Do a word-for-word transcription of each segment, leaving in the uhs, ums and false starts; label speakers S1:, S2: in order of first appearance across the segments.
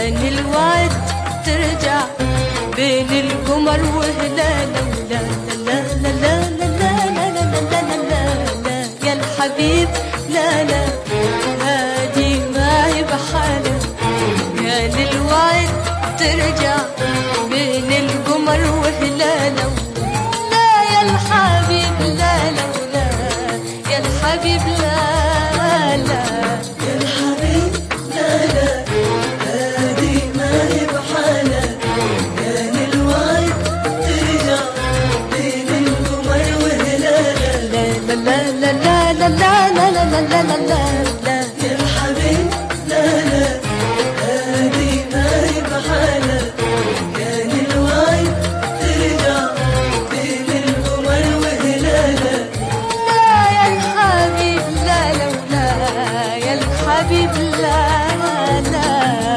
S1: كان الوعد ترجع بين القمر وهلاله. لا لا لا لا لا لا لا لا لا لا لا يا الحبيب لا لا، هادي ما هي بحاله. كان الوعد ترجع بين القمر وهلاله. لا يا الحبيب لا لا لا يا الحبيب لا لا
S2: يا الحبيب لا لا، هادي ما هي بحالة. كان الوعد ترجع بين القمر وهلالة.
S1: لا لا لا لا لا لا لا لا لا لا لا لا لا
S2: يا الحبيب لا لا، هادي ما هي بحالة. كان الوعد ترجع بين القمر وهلالة.
S1: لا يا الحبيب لا لا لا يا الحبيب لا لا.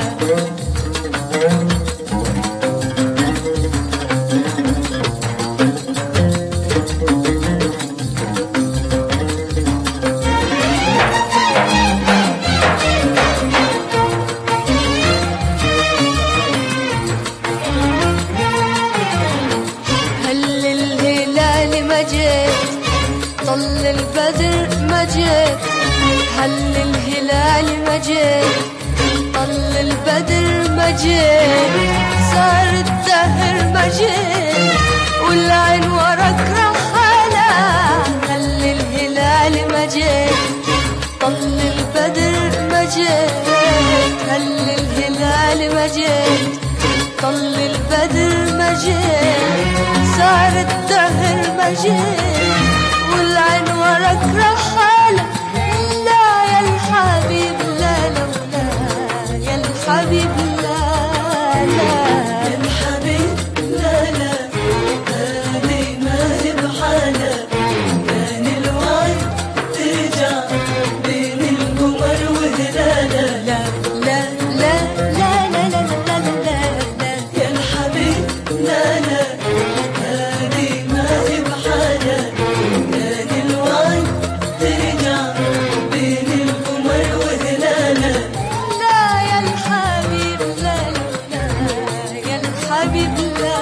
S1: هل الهلال ما جيت طل البدر ما جيت. هل الهلال ما جيت طل البدر ما جيت. صار الدهر ما جيت والعين وراك رحالة. هل الهلال ما جيت طل البدر ما جيت. هل الهلال ما جيت طل البدر ما جيت. صار الدهر ما جيت والعين وراك رحالة. لا يا الحبيب لا لا لا يا الحبيب لا لا.
S2: يا الحبيب لا لا، هادي ما هي بحالة. كان الوعد ترجع بين القمر وهلالة.
S1: لا لا لا لا لا لا لا لا لا.
S2: يا الحبيب لا لا، هادي ما هي بحالة. كان الوعد ترجع بين القمر وهلالة.
S1: لا يا الحبيب لا لا لا يا الحبيب لا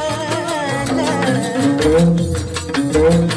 S1: لا.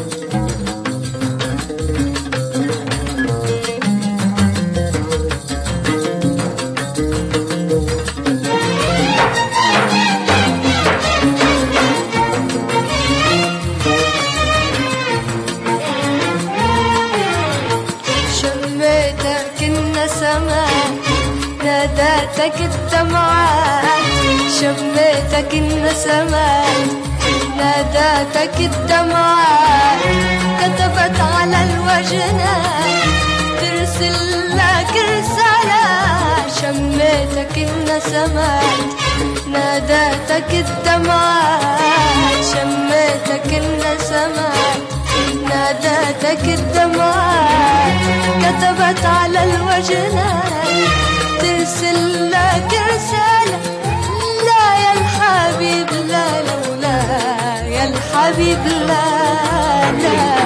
S1: شميتك النسمات ناداتك الدمعات. شميتك النسمات ناداتك الدمعات. كتبت على الوجنات ترسل لك رسالة. شميتك النسمات ناداتك الدمعات. شميتك النسمات ناداتك الدمعات. كتبت على الوجنات ترسل لك رسالة. لا يا الحبيب لا لا لا يا الحبيب لا لا.